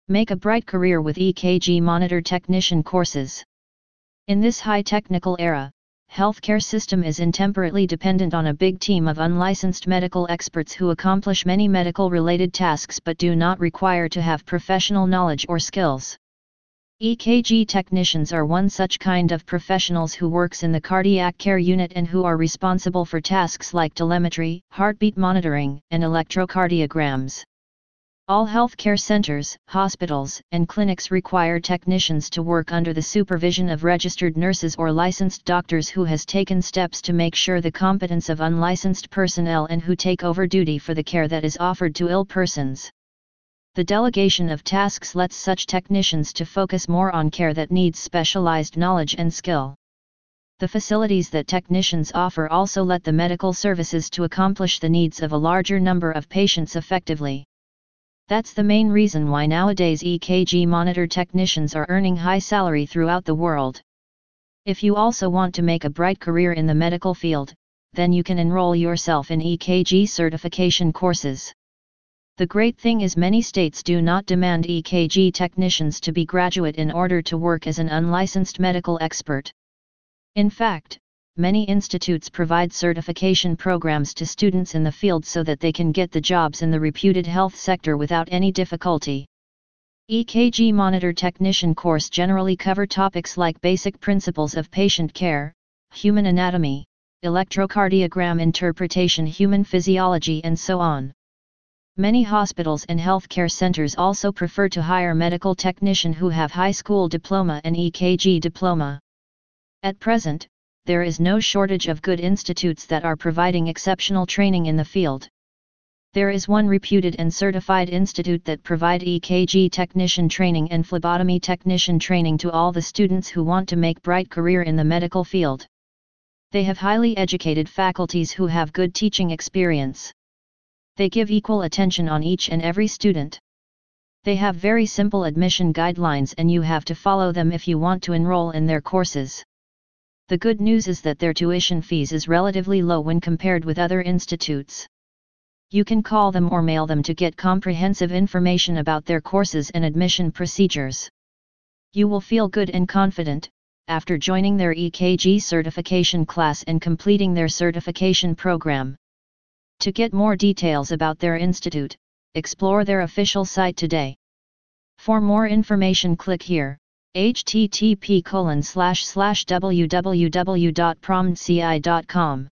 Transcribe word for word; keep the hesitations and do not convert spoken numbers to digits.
Make a bright career with E K G monitor technician courses. In this high technical era, healthcare system is intemperately dependent on a big team of unlicensed medical experts who accomplish many medical related tasks but do not require to have professional knowledge or skills. E K G technicians are one such kind of professionals who works in the cardiac care unit and who are responsible for tasks like telemetry, heartbeat monitoring, and electrocardiograms. All healthcare centers, hospitals, and clinics require technicians to work under the supervision of registered nurses or licensed doctors who has taken steps to make sure the competence of unlicensed personnel and who take over duty for the care that is offered to ill persons. The delegation of tasks lets such technicians to focus more on care that needs specialized knowledge and skill. The facilities that technicians offer also let the medical services to accomplish the needs of a larger number of patients effectively. That's the main reason why nowadays E K G monitor technicians are earning high salary throughout the world. If you also want to make a bright career in the medical field, then you can enroll yourself in E K G certification courses. The great thing is many states do not demand E K G technicians to be graduate in order to work as an unlicensed medical expert. In fact, many institutes provide certification programs to students in the field so that they can get the jobs in the reputed health sector without any difficulty. E K G monitor technician course generally cover topics like basic principles of patient care, human anatomy, electrocardiogram interpretation, human physiology, and so on. Many hospitals and healthcare centers also prefer to hire medical technician who have high school diploma and E K G diploma. At present, there is no shortage of good institutes that are providing exceptional training in the field. There is one reputed and certified institute that provide E K G technician training and phlebotomy technician training to all the students who want to make bright career in the medical field. They have highly educated faculties who have good teaching experience. They give equal attention on each and every student. They have very simple admission guidelines and you have to follow them if you want to enroll in their courses. The good news is that their tuition fees is relatively low when compared with other institutes. You can call them or mail them to get comprehensive information about their courses and admission procedures. You will feel good and confident after joining their E K G certification class and completing their certification program. To get more details about their institute, explore their official site today. For more information, click here. H T T P colon slash slash w w w dot promci dot com